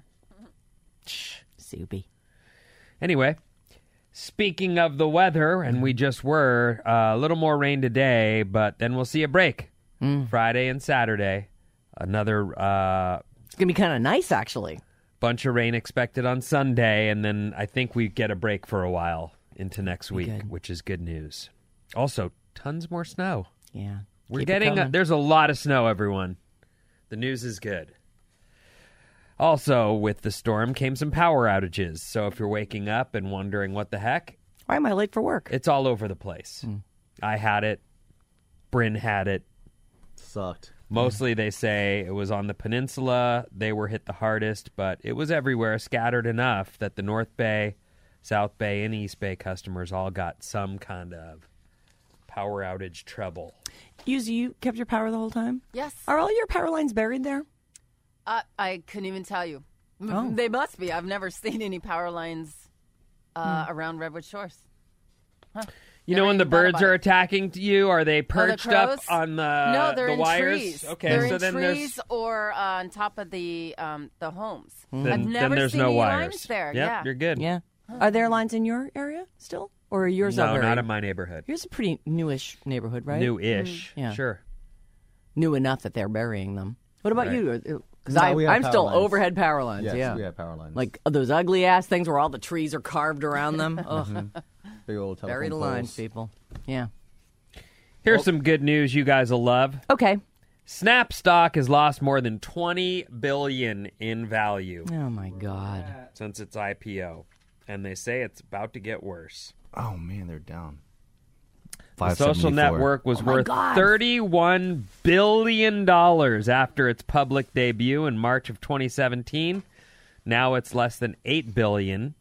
[SPEAKER 5] Subi.
[SPEAKER 6] Anyway, speaking of the weather, and we just were, a little more rain today, but then we'll see a break. Friday and Saturday. Another
[SPEAKER 5] It's going to be kind of nice, actually.
[SPEAKER 6] bunch of rain expected on Sunday, and then I think we get a break for a while into next week, which is good news. Also, tons more snow.
[SPEAKER 5] Yeah.
[SPEAKER 6] We're
[SPEAKER 5] Keep it
[SPEAKER 6] getting,
[SPEAKER 5] coming.
[SPEAKER 6] there's a lot of snow, everyone. The news is good. Also, with the storm came some power outages. So if you're waking up and wondering what the heck,
[SPEAKER 5] Why am I late for work?
[SPEAKER 6] it's all over the place. I had it. Bryn had it.
[SPEAKER 8] Sucked.
[SPEAKER 6] Mostly they say it was on the peninsula. They were hit the hardest, but it was everywhere, scattered enough that the North Bay, South Bay, and East Bay customers all got some kind of power outage trouble.
[SPEAKER 5] You kept your power the whole time?
[SPEAKER 9] Yes.
[SPEAKER 5] Are all your power lines buried there?
[SPEAKER 9] I couldn't even tell you.
[SPEAKER 5] Oh.
[SPEAKER 9] They must be. I've never seen any power lines around Redwood Shores. Huh.
[SPEAKER 6] You know when the birds are attacking you, are they perched up
[SPEAKER 9] crows?
[SPEAKER 6] on
[SPEAKER 9] No, they're
[SPEAKER 6] the
[SPEAKER 9] in
[SPEAKER 6] wires?
[SPEAKER 9] trees.
[SPEAKER 6] Okay,
[SPEAKER 9] they're
[SPEAKER 6] so
[SPEAKER 9] in
[SPEAKER 6] then
[SPEAKER 9] trees
[SPEAKER 6] there's
[SPEAKER 9] or on top of the homes.
[SPEAKER 6] then,
[SPEAKER 9] I've never
[SPEAKER 6] there's
[SPEAKER 9] seen
[SPEAKER 6] no
[SPEAKER 9] any
[SPEAKER 6] wires
[SPEAKER 9] lines there.
[SPEAKER 6] Yep,
[SPEAKER 9] Yeah,
[SPEAKER 6] you're good.
[SPEAKER 5] Yeah. Are there lines in your area still? Or are yours all
[SPEAKER 6] No,
[SPEAKER 5] buried?
[SPEAKER 6] not in my neighborhood.
[SPEAKER 5] Yours is a pretty newish neighborhood, right?
[SPEAKER 6] New-ish,
[SPEAKER 5] Yeah.
[SPEAKER 6] sure.
[SPEAKER 5] New enough that they're burying them. What about
[SPEAKER 6] Right.
[SPEAKER 5] you? Because
[SPEAKER 8] No, we have
[SPEAKER 5] I'm
[SPEAKER 8] power
[SPEAKER 5] still
[SPEAKER 8] lines.
[SPEAKER 5] overhead power lines.
[SPEAKER 8] Yes,
[SPEAKER 5] yeah,
[SPEAKER 8] we have power lines.
[SPEAKER 5] like those ugly ass things where all the trees are carved around them. Ugh.
[SPEAKER 8] Big old telephone
[SPEAKER 5] Bury the
[SPEAKER 8] poles.
[SPEAKER 5] lines, people. Yeah.
[SPEAKER 6] Here's some good news you guys will love.
[SPEAKER 5] Okay.
[SPEAKER 6] Snap stock has lost more than $20 billion in value
[SPEAKER 5] Oh my God.
[SPEAKER 6] since its IPO, and they say it's about to get worse.
[SPEAKER 8] Oh man, they're down.
[SPEAKER 6] The social
[SPEAKER 8] 574.
[SPEAKER 6] network was worth
[SPEAKER 5] God.
[SPEAKER 6] $31 billion after its public debut in March of 2017. Now it's less than $8 billion.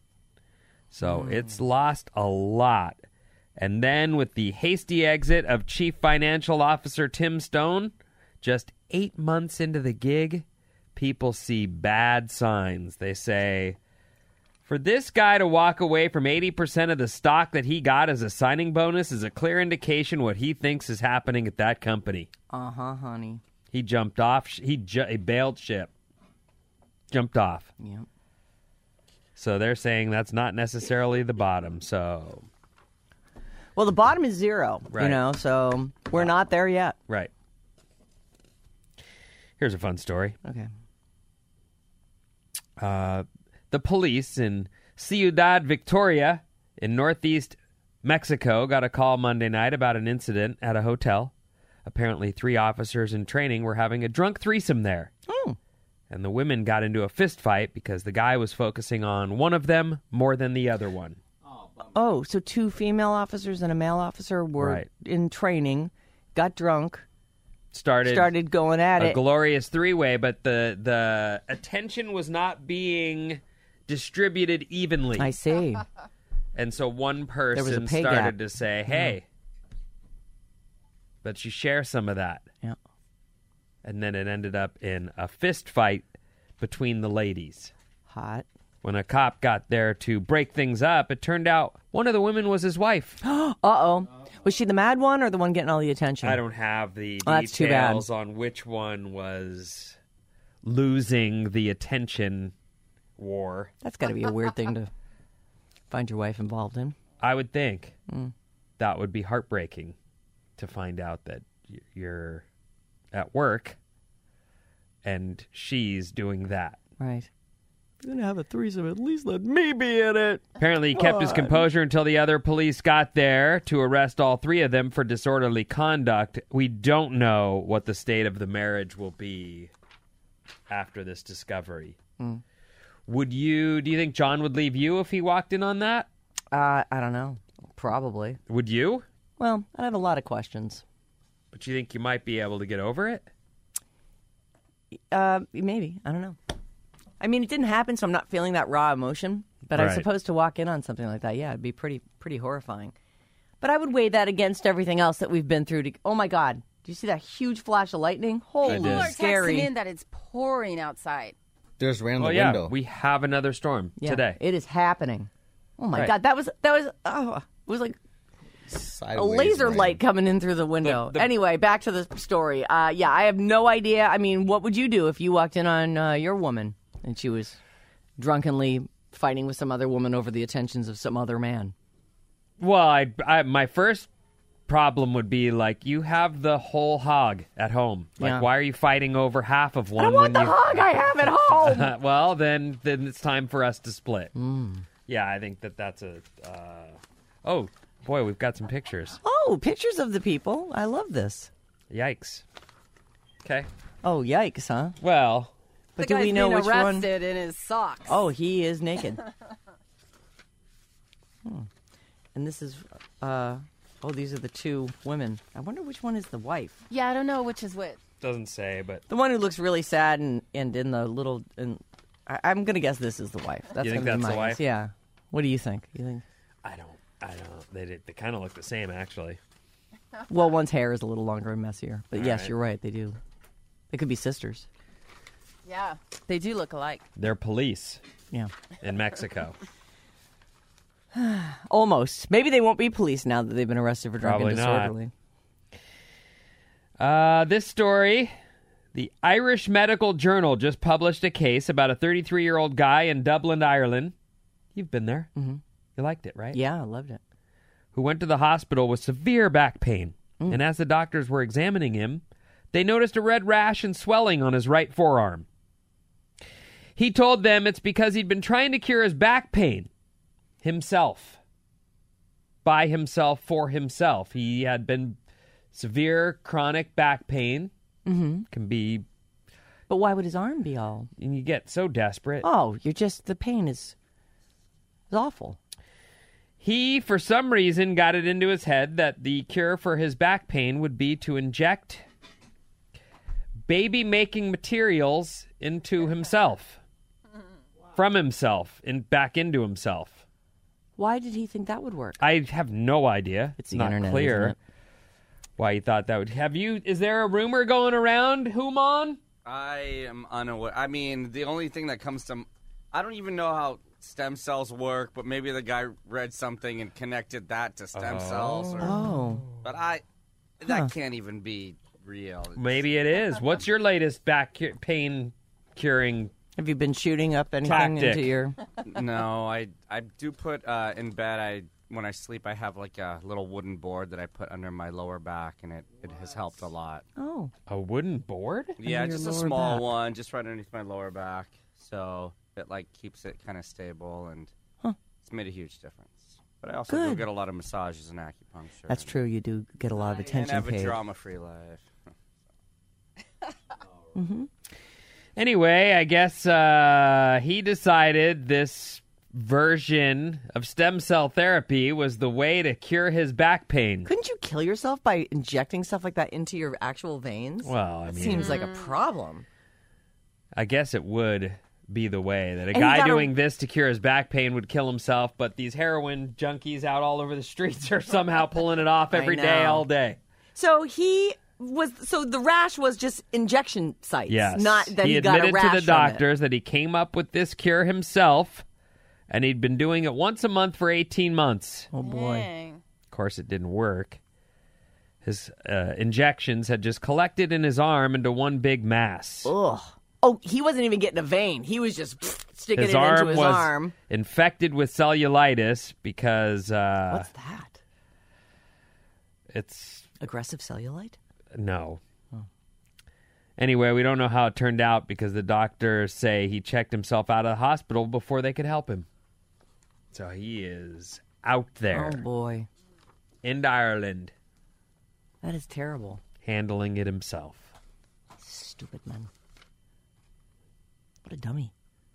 [SPEAKER 6] So it's lost a lot. And then with the hasty exit of Chief Financial Officer Tim Stone, just 8 months into the gig, people see bad signs. They say, for this guy to walk away from 80% of the stock that he got as a signing bonus is a clear indication what he thinks is happening at that company.
[SPEAKER 5] Uh-huh, honey.
[SPEAKER 6] He jumped off. He bailed ship. Jumped off.
[SPEAKER 5] Yep.
[SPEAKER 6] So they're saying that's not necessarily the bottom. So,
[SPEAKER 5] Well, the bottom is zero,
[SPEAKER 6] Right.
[SPEAKER 5] you know, so we're not there yet.
[SPEAKER 6] right. Here's a fun story.
[SPEAKER 5] Okay.
[SPEAKER 6] The police in Ciudad Victoria in northeast Mexico got a call Monday night about an incident at a hotel. Apparently, 3 officers in training were having a drunk threesome there.
[SPEAKER 5] Oh.
[SPEAKER 6] And the women got into a fist fight because the guy was focusing on one of them more than the other one.
[SPEAKER 5] Oh, so 2 female officers and a male officer were
[SPEAKER 6] Right.
[SPEAKER 5] in training, got drunk,
[SPEAKER 6] Started
[SPEAKER 5] going at
[SPEAKER 6] a
[SPEAKER 5] it.
[SPEAKER 6] glorious 3-way, but the attention was not being distributed evenly.
[SPEAKER 5] I see.
[SPEAKER 6] And so one
[SPEAKER 5] was a
[SPEAKER 6] person
[SPEAKER 5] pay
[SPEAKER 6] started
[SPEAKER 5] gap.
[SPEAKER 6] to say, hey, but you share some of that.
[SPEAKER 5] Yeah.
[SPEAKER 6] And then it ended up in a fist fight between the ladies.
[SPEAKER 5] Hot.
[SPEAKER 6] When a cop got there to break things up, it turned out one of the women was his wife.
[SPEAKER 5] Uh-oh. Was she the mad one or the one getting all the attention?
[SPEAKER 6] I don't have the
[SPEAKER 5] Oh, that's too bad.
[SPEAKER 6] details on which one was losing the attention war.
[SPEAKER 5] That's got to be a weird thing to find your wife involved in.
[SPEAKER 6] I would think that would be heartbreaking to find out that you're at work and she's doing that.
[SPEAKER 5] Right. If you're going to have a threesome, at least let me be in it.
[SPEAKER 6] Apparently, he kept his composure until the other police got there to arrest all 3 of them for disorderly conduct. We don't know what the state of the marriage will be after this discovery. Do you think John would leave you if he walked in on that?
[SPEAKER 5] I don't know. Probably.
[SPEAKER 6] Would you?
[SPEAKER 5] Well, I have a lot of questions.
[SPEAKER 6] But you think you might be able to get over it?
[SPEAKER 5] Maybe. I don't know. I mean, it didn't happen, so I'm not feeling that raw emotion. But I
[SPEAKER 6] Right.
[SPEAKER 5] suppose to walk in on something like that, yeah, it'd be pretty horrifying. But I would weigh that against everything else that we've been through. Oh, my God. Do you see that huge flash of lightning? Holy
[SPEAKER 9] People are
[SPEAKER 5] scary.
[SPEAKER 9] texting in that it's pouring outside.
[SPEAKER 8] Just ran the
[SPEAKER 6] Well, yeah,
[SPEAKER 8] window.
[SPEAKER 6] we have another storm
[SPEAKER 5] Yeah,
[SPEAKER 6] today.
[SPEAKER 5] it is happening. Oh my
[SPEAKER 6] Right.
[SPEAKER 5] God, that was it was like a
[SPEAKER 8] Sideways
[SPEAKER 5] laser
[SPEAKER 8] rain.
[SPEAKER 5] light coming in through the window. Anyway, back to the story. Yeah, I have no idea. I mean, what would you do if you walked in on your woman and she was drunkenly fighting with some other woman over the attentions of some other man?
[SPEAKER 6] Well, my first problem would be like, you have the whole hog at home. Like,
[SPEAKER 5] Yeah.
[SPEAKER 6] why are you fighting over half of one?
[SPEAKER 5] I want
[SPEAKER 6] when
[SPEAKER 5] the hog I have at home.
[SPEAKER 6] Well, then it's time for us to split. Yeah, I think that's a. Oh boy, we've got some pictures.
[SPEAKER 5] Oh, pictures of the people. I love this.
[SPEAKER 6] Yikes. Okay.
[SPEAKER 5] Oh, yikes, huh?
[SPEAKER 6] Well,
[SPEAKER 5] But
[SPEAKER 9] The
[SPEAKER 5] do
[SPEAKER 9] guy's
[SPEAKER 5] we know
[SPEAKER 9] being
[SPEAKER 5] which one?
[SPEAKER 9] arrested in his socks.
[SPEAKER 5] Oh, he is naked. And this is, these are the two women. I wonder which one is the wife.
[SPEAKER 9] Yeah, I don't know which is which.
[SPEAKER 6] doesn't say, but
[SPEAKER 5] The one who looks really sad and in the little, I'm going to guess this is the wife. That's
[SPEAKER 6] You think
[SPEAKER 5] gonna be
[SPEAKER 6] that's
[SPEAKER 5] my
[SPEAKER 6] the
[SPEAKER 5] guess.
[SPEAKER 6] wife?
[SPEAKER 5] Yeah. What do you think? You think?
[SPEAKER 6] I don't. They kind of look the same, actually.
[SPEAKER 5] Well, one's hair is a little longer and messier. But
[SPEAKER 6] All
[SPEAKER 5] yes,
[SPEAKER 6] right.
[SPEAKER 5] you're right. They do. They could be sisters.
[SPEAKER 9] Yeah, they do look alike.
[SPEAKER 6] They're police
[SPEAKER 5] Yeah.
[SPEAKER 6] in Mexico.
[SPEAKER 5] Almost. Maybe they won't be police now that they've been arrested for drunk
[SPEAKER 6] Probably
[SPEAKER 5] and
[SPEAKER 6] not.
[SPEAKER 5] disorderly.
[SPEAKER 6] This story, the Irish Medical Journal just published a case about a 33-year-old guy in Dublin, Ireland. You've been there. Mm-hmm. You liked it, right?
[SPEAKER 5] Yeah, I loved it.
[SPEAKER 6] Who went to the hospital with severe back pain. And as the doctors were examining him, they noticed a red rash and swelling on his right forearm. He told them it's because he'd been trying to cure his back pain himself. By himself, for himself. He had been severe chronic back pain. Mm-hmm. Can be...
[SPEAKER 5] But why would his arm be all?
[SPEAKER 6] And you get so desperate.
[SPEAKER 5] Oh, the pain is awful.
[SPEAKER 6] He, for some reason, got it into his head that the cure for his back pain would be to inject baby-making materials into himself. From himself and back into himself.
[SPEAKER 5] Why did he think that would work?
[SPEAKER 6] I have no idea.
[SPEAKER 5] It's the
[SPEAKER 6] not
[SPEAKER 5] internet,
[SPEAKER 6] clear
[SPEAKER 5] isn't it?
[SPEAKER 6] why he thought that would. Is there a rumor going around, Human?
[SPEAKER 7] I am unaware. I mean, the only thing that comes to... I don't even know how stem cells work, but maybe the guy read something and connected that to stem cells. But that can't even be real.
[SPEAKER 6] Maybe it is. What's your latest back pain curing?
[SPEAKER 5] Have you been shooting up anything
[SPEAKER 6] Tactic.
[SPEAKER 5] into your...
[SPEAKER 7] No, I do put in bed, when I sleep, I have like a little wooden board that I put under my lower back, and it has helped a lot.
[SPEAKER 5] Oh.
[SPEAKER 6] A wooden board?
[SPEAKER 7] Yeah,
[SPEAKER 5] Under your
[SPEAKER 7] just a
[SPEAKER 5] lower
[SPEAKER 7] small
[SPEAKER 5] back.
[SPEAKER 7] one, just right underneath my lower back. So it like keeps it kind of stable, and it's made a huge difference. But I also do
[SPEAKER 5] Good.
[SPEAKER 7] get a lot of massages and acupuncture.
[SPEAKER 5] That's true. You do get a lot of
[SPEAKER 7] And
[SPEAKER 5] attention
[SPEAKER 7] have a
[SPEAKER 5] paid.
[SPEAKER 7] drama-free life.
[SPEAKER 6] Anyway, I guess he decided this version of stem cell therapy was the way to cure his back pain.
[SPEAKER 5] Couldn't you kill yourself by injecting stuff like that into your actual veins?
[SPEAKER 6] Well, I mean,
[SPEAKER 5] Seems like a problem.
[SPEAKER 6] I guess it would be the way that a
[SPEAKER 5] And
[SPEAKER 6] guy
[SPEAKER 5] you gotta-
[SPEAKER 6] doing this to cure his back pain would kill himself, but these heroin junkies out all over the streets are somehow pulling it off every day,
[SPEAKER 5] know.
[SPEAKER 6] all day.
[SPEAKER 5] So the rash was just injection sites.
[SPEAKER 6] Yes.
[SPEAKER 5] Not that he,
[SPEAKER 6] admitted
[SPEAKER 5] got a rash
[SPEAKER 6] to the
[SPEAKER 5] from
[SPEAKER 6] doctors that he came up with this cure himself, and he'd been doing it once a month for 18 months.
[SPEAKER 5] it. Oh, boy.
[SPEAKER 9] Dang.
[SPEAKER 6] Of course, it didn't work. His injections had just collected in his arm into one big mass.
[SPEAKER 5] Ugh. Oh, he wasn't even getting a vein. He was just sticking
[SPEAKER 6] His
[SPEAKER 5] it
[SPEAKER 6] arm
[SPEAKER 5] into his
[SPEAKER 6] was
[SPEAKER 5] arm.
[SPEAKER 6] infected with cellulitis because
[SPEAKER 5] What's that?
[SPEAKER 6] it's...
[SPEAKER 5] Aggressive cellulite?
[SPEAKER 6] No. Anyway, we don't know how it turned out because the doctors say he checked himself out of the hospital before they could help him. So he is out there
[SPEAKER 5] Oh, boy.
[SPEAKER 6] in Ireland
[SPEAKER 5] That is terrible.
[SPEAKER 6] handling it himself.
[SPEAKER 5] Stupid man. What a dummy.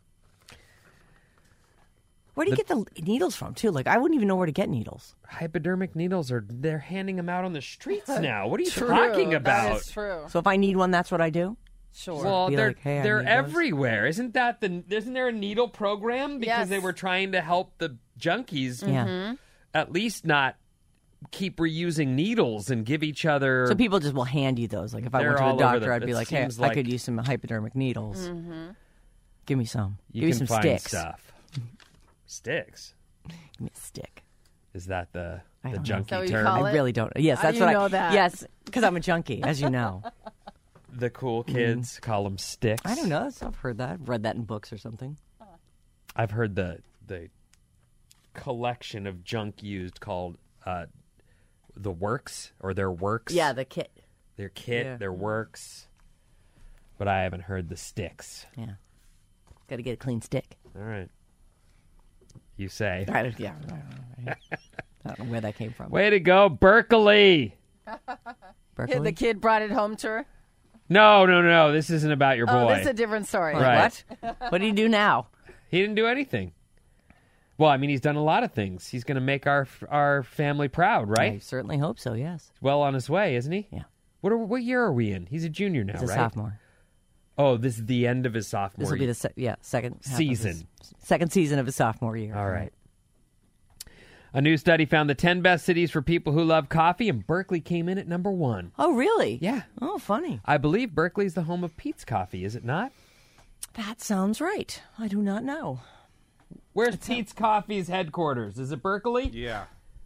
[SPEAKER 5] Where do you get the needles from, too? Like, I wouldn't even know where to get needles.
[SPEAKER 6] Hypodermic needles they're handing them out on the streets now. What are you talking
[SPEAKER 9] That
[SPEAKER 6] about?
[SPEAKER 9] is true.
[SPEAKER 5] So if I need one, that's what I do?
[SPEAKER 9] Sure.
[SPEAKER 6] Well,
[SPEAKER 5] Be
[SPEAKER 6] they're
[SPEAKER 5] like, "Hey, I
[SPEAKER 6] they're
[SPEAKER 5] need those."
[SPEAKER 6] everywhere. Isn't there a needle program because
[SPEAKER 9] Yes.
[SPEAKER 6] they were trying to help the junkies
[SPEAKER 5] Yeah.
[SPEAKER 6] at least not keep reusing needles and give each other
[SPEAKER 5] So people just will hand you those. Like if I
[SPEAKER 6] They're
[SPEAKER 5] went to
[SPEAKER 6] all
[SPEAKER 5] the
[SPEAKER 6] over
[SPEAKER 5] doctor,
[SPEAKER 6] the-
[SPEAKER 5] I'd be
[SPEAKER 6] it
[SPEAKER 5] like, hey,
[SPEAKER 6] seems
[SPEAKER 5] I
[SPEAKER 6] like-
[SPEAKER 5] could use some hypodermic needles. Give me some.
[SPEAKER 6] You
[SPEAKER 5] Give me
[SPEAKER 6] can
[SPEAKER 5] some
[SPEAKER 6] find
[SPEAKER 5] sticks.
[SPEAKER 6] stuff. Sticks?
[SPEAKER 5] Give me a stick.
[SPEAKER 6] Is that the
[SPEAKER 5] don't know.
[SPEAKER 6] junkie
[SPEAKER 9] Is that what you
[SPEAKER 6] term?
[SPEAKER 9] call
[SPEAKER 5] I
[SPEAKER 9] it?
[SPEAKER 5] really don't. Yes,
[SPEAKER 9] How
[SPEAKER 5] that's
[SPEAKER 9] do you
[SPEAKER 5] what
[SPEAKER 9] know
[SPEAKER 5] I.
[SPEAKER 9] that?
[SPEAKER 5] Yes, because I'm a junkie, as you know.
[SPEAKER 6] The cool kids call them sticks.
[SPEAKER 5] I don't know. I've heard that. I've read that in books or something.
[SPEAKER 6] I've heard the collection of junk used called the works or their works.
[SPEAKER 5] Yeah, the kit.
[SPEAKER 6] Their kit,
[SPEAKER 5] Yeah.
[SPEAKER 6] their works. But I haven't heard the sticks.
[SPEAKER 5] Yeah. Got to get a clean stick.
[SPEAKER 6] All right. You say.
[SPEAKER 5] I don't know where that came from.
[SPEAKER 6] Way to go, Berkeley.
[SPEAKER 5] Berkeley?
[SPEAKER 9] The kid brought it home to her.
[SPEAKER 6] No. This isn't about your boy.
[SPEAKER 9] Oh, that's a different story.
[SPEAKER 6] Right.
[SPEAKER 5] What do you do now?
[SPEAKER 6] He didn't do anything. Well, I mean, he's done a lot of things. He's going to make our family proud, right?
[SPEAKER 5] I certainly hope so, yes.
[SPEAKER 6] Well on his way, isn't he?
[SPEAKER 5] Yeah.
[SPEAKER 6] What year are we in? He's a junior now,
[SPEAKER 5] He's a
[SPEAKER 6] right?
[SPEAKER 5] sophomore.
[SPEAKER 6] Oh, this is the end of his sophomore
[SPEAKER 5] This will be
[SPEAKER 6] year.
[SPEAKER 5] the second half of
[SPEAKER 6] Season.
[SPEAKER 5] his- second season of his sophomore year.
[SPEAKER 6] All right. A new study found the 10 best cities for people who love coffee, and Berkeley came in at number 1.
[SPEAKER 5] Oh, really?
[SPEAKER 6] Yeah.
[SPEAKER 5] Oh, funny.
[SPEAKER 6] I believe Berkeley's the home of Pete's Coffee, is it not?
[SPEAKER 5] That sounds right. I do not know.
[SPEAKER 6] Where's Pete's Coffee's headquarters? Is it Berkeley?
[SPEAKER 7] Yeah.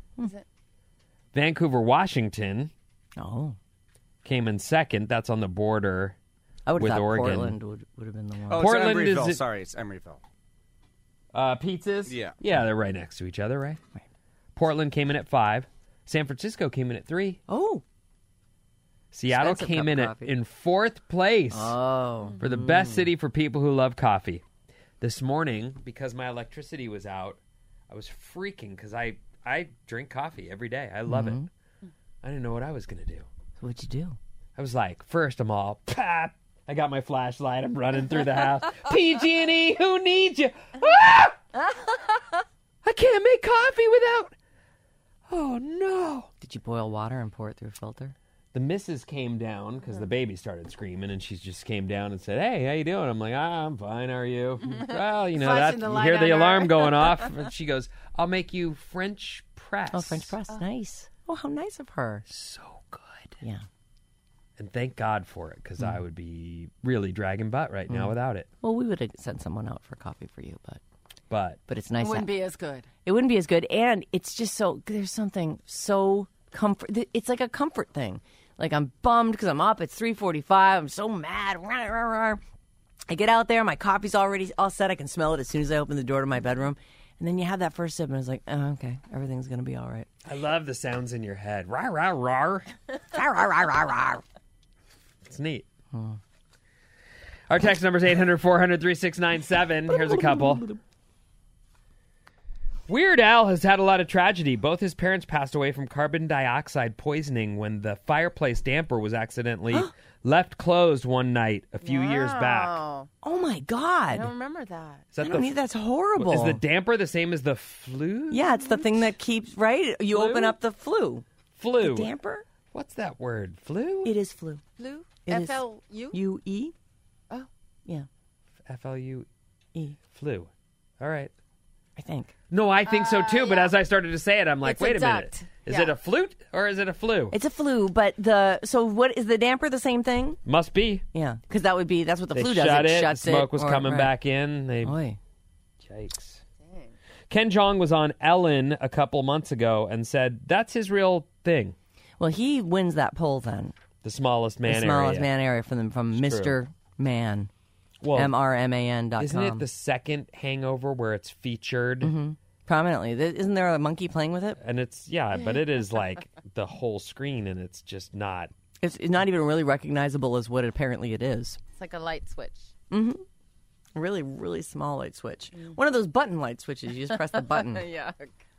[SPEAKER 6] Vancouver, Washington
[SPEAKER 5] Oh.
[SPEAKER 6] came in second. That's on the border
[SPEAKER 5] I would
[SPEAKER 6] with
[SPEAKER 5] have thought
[SPEAKER 6] Oregon.
[SPEAKER 5] Portland would have been the one.
[SPEAKER 7] Oh,
[SPEAKER 6] Portland
[SPEAKER 7] it's Emeryville.
[SPEAKER 6] is-
[SPEAKER 7] Sorry, it's Emeryville.
[SPEAKER 6] Pete's is?
[SPEAKER 7] Yeah.
[SPEAKER 6] Yeah, they're right next to each other, right? Portland came in at 5. San Francisco came in at 3.
[SPEAKER 5] Oh.
[SPEAKER 6] Seattle
[SPEAKER 5] Expensive
[SPEAKER 6] came
[SPEAKER 5] cup
[SPEAKER 6] in
[SPEAKER 5] of
[SPEAKER 6] at,
[SPEAKER 5] coffee.
[SPEAKER 6] in 4th place
[SPEAKER 5] Oh.
[SPEAKER 6] for the best city for people who love coffee. This morning, because my electricity was out, I was freaking because I drink coffee every day. I love it. I didn't know what I was going to do.
[SPEAKER 5] So what'd you do?
[SPEAKER 6] I was like, first I'm all, pap. I got my flashlight. I'm running through the house. PG&E, who needs you? Ah! I can't make coffee without. Oh, no.
[SPEAKER 5] Did you boil water and pour it through a filter?
[SPEAKER 6] The missus came down because the baby started screaming, and she just came down and said, "Hey, how you doing?" I'm like, I'm fine. How are you? Well, you know,
[SPEAKER 9] Flashing
[SPEAKER 6] that
[SPEAKER 9] the
[SPEAKER 6] you
[SPEAKER 9] light
[SPEAKER 6] hear the
[SPEAKER 9] on her.
[SPEAKER 6] alarm going off. And she goes, "I'll make you French press."
[SPEAKER 5] Oh, French press. Nice. Oh, how nice of her.
[SPEAKER 6] So good.
[SPEAKER 5] Yeah.
[SPEAKER 6] And thank God for it, because I would be really dragging butt right now without it.
[SPEAKER 5] Well, we would have sent someone out for coffee for you, but it's nice.
[SPEAKER 9] It wouldn't be as good.
[SPEAKER 5] It wouldn't be as good, and it's just so there's something so comfort. It's like a comfort thing. Like I'm bummed because I'm up. It's 3:45. I'm so mad. I get out there. My coffee's already all set. I can smell it as soon as I open the door to my bedroom. And then you have that first sip, and it's like, oh, okay, everything's gonna be all right.
[SPEAKER 6] I love the sounds in your head. Rawr, rawr, rawr. It's neat. Our text number is 800-400-3697. Here's a couple. Weird Al has had a lot of tragedy. Both his parents passed away from carbon dioxide poisoning when the fireplace damper was accidentally left closed one night a few years back.
[SPEAKER 9] Oh,
[SPEAKER 5] Oh my
[SPEAKER 9] I
[SPEAKER 5] God!
[SPEAKER 9] don't remember that.
[SPEAKER 6] Is that
[SPEAKER 5] I don't need, that's horrible.
[SPEAKER 6] Is the damper the same as the flu?
[SPEAKER 5] Yeah, it's the thing that keeps right. You
[SPEAKER 6] Flu?
[SPEAKER 5] open up the flu.
[SPEAKER 6] Flu.
[SPEAKER 5] The damper.
[SPEAKER 6] What's that word? Flu?
[SPEAKER 5] It is flu.
[SPEAKER 9] Flu?
[SPEAKER 5] It is
[SPEAKER 9] F-L-U?
[SPEAKER 5] U-E.
[SPEAKER 9] Oh.
[SPEAKER 5] Yeah,
[SPEAKER 6] F-L-U.
[SPEAKER 5] E.
[SPEAKER 6] Flu. All right.
[SPEAKER 5] I think
[SPEAKER 6] No, I think so too, but as I started to say it, I'm like,
[SPEAKER 9] It's a
[SPEAKER 6] wait a minute.
[SPEAKER 9] duct.
[SPEAKER 6] Is
[SPEAKER 9] Yeah.
[SPEAKER 6] it a flute or is it a flu?
[SPEAKER 5] it's a flu. But so what is the damper? The same thing?
[SPEAKER 6] Must be.
[SPEAKER 5] Yeah, because that's what the
[SPEAKER 6] They
[SPEAKER 5] flu does.
[SPEAKER 6] shut it.
[SPEAKER 5] Shuts
[SPEAKER 6] The smoke
[SPEAKER 5] it,
[SPEAKER 6] was
[SPEAKER 5] or-
[SPEAKER 6] coming
[SPEAKER 5] right.
[SPEAKER 6] back in. They
[SPEAKER 5] Oy.
[SPEAKER 6] Yikes. Ken Jeong was on Ellen a couple months ago and said that's his real thing.
[SPEAKER 5] Well, he wins that poll then.
[SPEAKER 6] The smallest man
[SPEAKER 5] The smallest
[SPEAKER 6] area.
[SPEAKER 5] man area from
[SPEAKER 6] It's
[SPEAKER 5] Mr. Man.
[SPEAKER 6] Well,
[SPEAKER 5] MRMAN.com.
[SPEAKER 6] isn't it the second Hangover where it's featured?
[SPEAKER 5] Prominently. Isn't there a monkey playing with it?
[SPEAKER 6] And it's, yeah, but it is like the whole screen and it's just not.
[SPEAKER 5] It's not even really recognizable as what apparently it is.
[SPEAKER 9] It's like a light switch.
[SPEAKER 5] Really, really small light switch. One of those button light switches. You just press the button.
[SPEAKER 9] Yeah.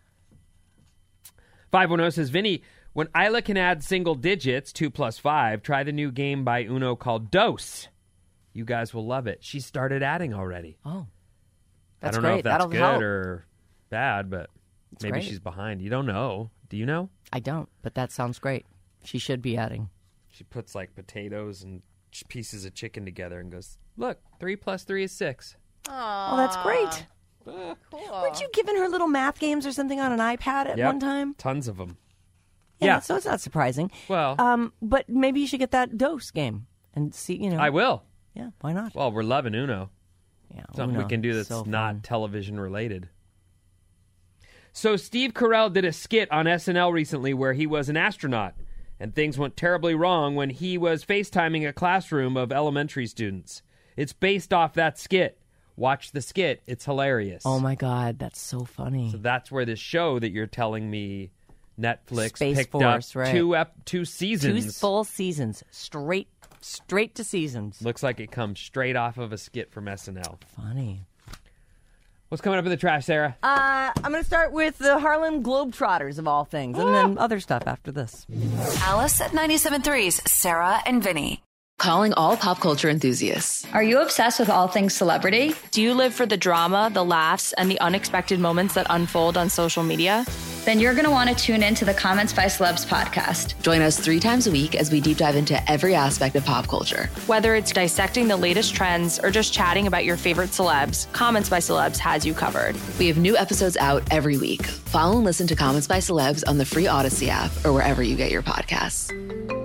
[SPEAKER 6] 510 says, Vinny, when Isla can add single digits, 2 plus 5, try the new game by Uno called Dose. You guys will love it. She started adding already.
[SPEAKER 5] Oh.
[SPEAKER 6] I
[SPEAKER 5] That's
[SPEAKER 6] don't know
[SPEAKER 5] great.
[SPEAKER 6] if that's
[SPEAKER 5] That'll
[SPEAKER 6] good
[SPEAKER 5] help.
[SPEAKER 6] or bad, but maybe
[SPEAKER 5] great.
[SPEAKER 6] she's behind. You don't know. Do you know?
[SPEAKER 5] I don't, but that sounds great. She should be adding.
[SPEAKER 6] She puts like potatoes and pieces of chicken together and goes, look, 3 plus 3 is 6.
[SPEAKER 5] Oh, that's great.
[SPEAKER 9] Cool.
[SPEAKER 5] Weren't you giving her little math games or something on an iPad at
[SPEAKER 6] Yep.
[SPEAKER 5] one time?
[SPEAKER 6] Tons of them.
[SPEAKER 5] Yeah,
[SPEAKER 6] Yeah.
[SPEAKER 5] so it's not surprising.
[SPEAKER 6] Well,
[SPEAKER 5] But maybe you should get that dose game and see,
[SPEAKER 6] I will.
[SPEAKER 5] Yeah, why not?
[SPEAKER 6] Well, we're loving Uno.
[SPEAKER 5] Yeah,
[SPEAKER 6] Something we can do that's
[SPEAKER 5] so
[SPEAKER 6] not
[SPEAKER 5] fun.
[SPEAKER 6] television related. So Steve Carell did a skit on SNL recently where he was an astronaut, and things went terribly wrong when he was FaceTiming a classroom of elementary students. It's based off that skit. Watch the skit. It's hilarious.
[SPEAKER 5] Oh, my God. That's so funny.
[SPEAKER 6] So that's where this show that you're telling me Netflix
[SPEAKER 5] Space
[SPEAKER 6] picked
[SPEAKER 5] Force,
[SPEAKER 6] up
[SPEAKER 5] right.
[SPEAKER 6] two seasons.
[SPEAKER 5] 2 full seasons. Straight to seasons.
[SPEAKER 6] Looks like it comes straight off of a skit from SNL.
[SPEAKER 5] Funny.
[SPEAKER 6] What's coming up in the trash, Sarah?
[SPEAKER 5] I'm going to start with the Harlem Globetrotters, of all things, and then other stuff after this.
[SPEAKER 4] Alice at 97.3's Sarah and Vinny.
[SPEAKER 1] Calling all pop culture enthusiasts.
[SPEAKER 2] Are you obsessed with all things celebrity?
[SPEAKER 3] Do you live for the drama, the laughs, and the unexpected moments that unfold on social media?
[SPEAKER 2] Then you're going to want to tune in to the Comments by Celebs podcast.
[SPEAKER 1] Join us 3 times a week as we deep dive into every aspect of pop culture.
[SPEAKER 3] Whether it's dissecting the latest trends or just chatting about your favorite celebs, Comments by Celebs has you covered.
[SPEAKER 1] We have new episodes out every week. Follow and listen to Comments by Celebs on the free Odyssey app or wherever you get your podcasts.